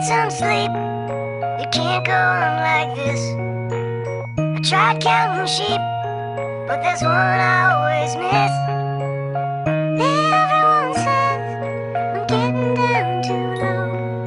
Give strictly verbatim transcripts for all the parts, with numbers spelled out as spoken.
some sleep. You can't go on like this. I tried counting sheep, but there's one I always miss. Everyone says I'm getting down too low.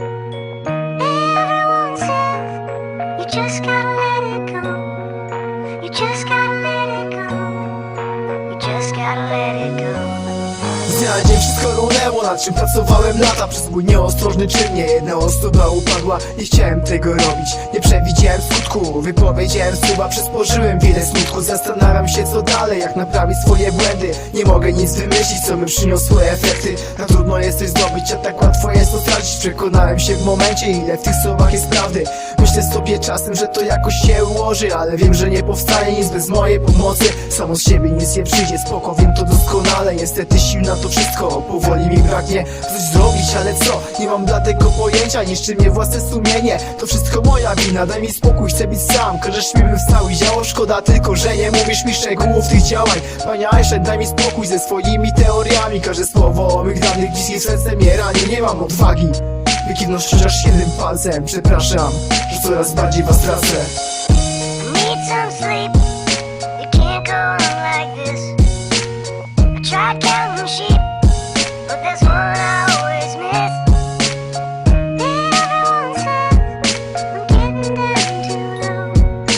Everyone says you just gotta let it go. You just gotta let it go. You just gotta let it go. Z dnia na dzień wszystko runęło, nad czym pracowałem lata. Przez mój nieostrożny czyn nie jedna osoba upadła. Nie chciałem tego robić, nie przewidziałem skutku. Wypowiedziałem słowa, przysporzyłem wiele smutku. Zastanawiam się co dalej, jak naprawić swoje błędy. Nie mogę nic wymyślić, co by przyniosło efekty. Tak trudno jest coś zdobyć, a tak łatwo jest to stracić. Przekonałem się w momencie, ile w tych słowach jest prawdy. Myślę sobie czasem, że to jakoś się ułoży, ale wiem, że nie powstanie nic bez mojej pomocy. Samo z siebie nic nie przyjdzie, spoko, wiem to doskonale. Niestety sił na to wszystko, powoli mi braknie coś zrobić, ale co? Nie mam dla tego pojęcia, niszczy mnie własne sumienie. To wszystko moja wina, daj mi spokój, chcę być sam. Każesz mi bym wstał i działał, szkoda tylko, że nie mówisz mi szczegółów tych działań. Panie Einstein, daj mi spokój ze swoimi teoriami. Każde słowo o mych danych bliskim serce mnie rani. Nie mam odwagi wykiwnąć chociaż jednym palcem. Przepraszam, że coraz bardziej was tracę. Need some sleep. You can't go on like this. I tried counting sheep, but there's one I always miss. Everyone says I'm getting down too low.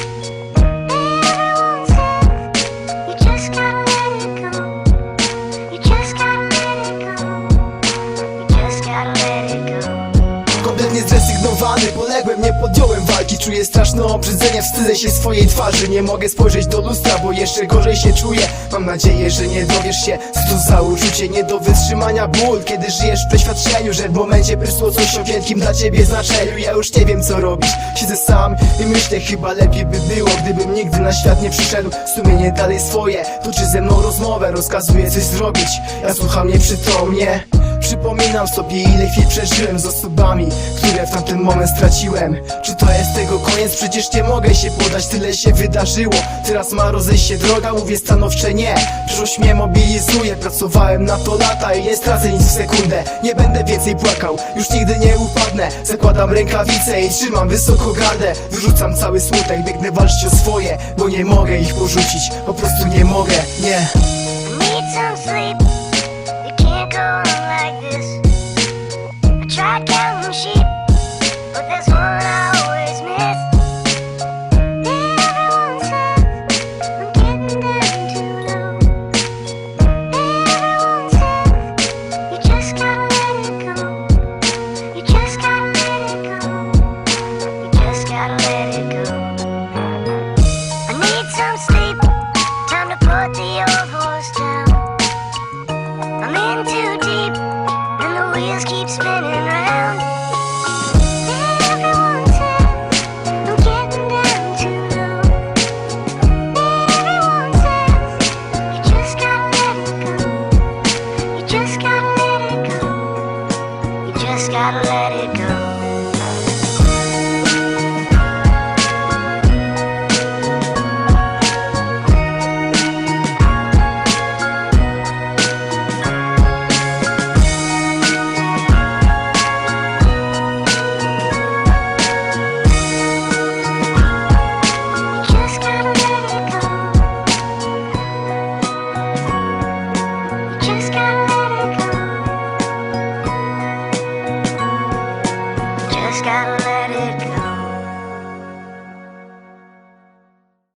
Everyone says you just gotta let it go. You just gotta let it go. You just gotta let it go. Kompletnie zrezygnowany, poległem, nie podjąłem walki. Czuję straszne obrzydzenie, wstydzę się swojej twarzy. Nie mogę spojrzeć do lustra, bo jeszcze gorzej się czuję. Mam nadzieję, że nie dowiesz się, co to za uczucie. Nie do wytrzymania ból, kiedy żyjesz w przeświadczeniu, że w momencie prysło coś o wielkim dla ciebie znaczeniu. Ja już nie wiem co robić, siedzę sam i myślę, chyba lepiej by było, gdybym nigdy na świat nie przyszedł. Sumienie dalej swoje, toczy ze mną rozmowę, rozkazuje coś zrobić. Ja słucham nieprzytomnie. Przypominam sobie, ile chwil przeżyłem z osobami, które w tamten moment straciłem. Czy to jest tego koniec? Przecież nie mogę się podać, tyle się wydarzyło. Teraz ma rozejść się droga, mówię stanowcze nie. Przyszłość mnie mobilizuje, pracowałem na to lata i nie stracę nic w sekundę. Nie będę więcej płakał, już nigdy nie upadnę. Zakładam rękawice i trzymam wysoko gardę. Wyrzucam cały smutek, biegnę walczyć o swoje, bo nie mogę ich porzucić, po prostu nie mogę, nie. Need some sleep. You can't go on like this. I tried counting sheep, but there's one I always miss. Everyone says I'm getting down too low. Everyone says you just gotta let it go. You just gotta let it go. You just gotta let it go. I need some sleep. Time to put the old horse down. I'm in too deep, and the wheels keep spinning round. Everyone says I'm getting down too low. Everyone says you just gotta let it go. You just gotta let it go. You just gotta let it go. Just gotta let it go. Just gotta let it go.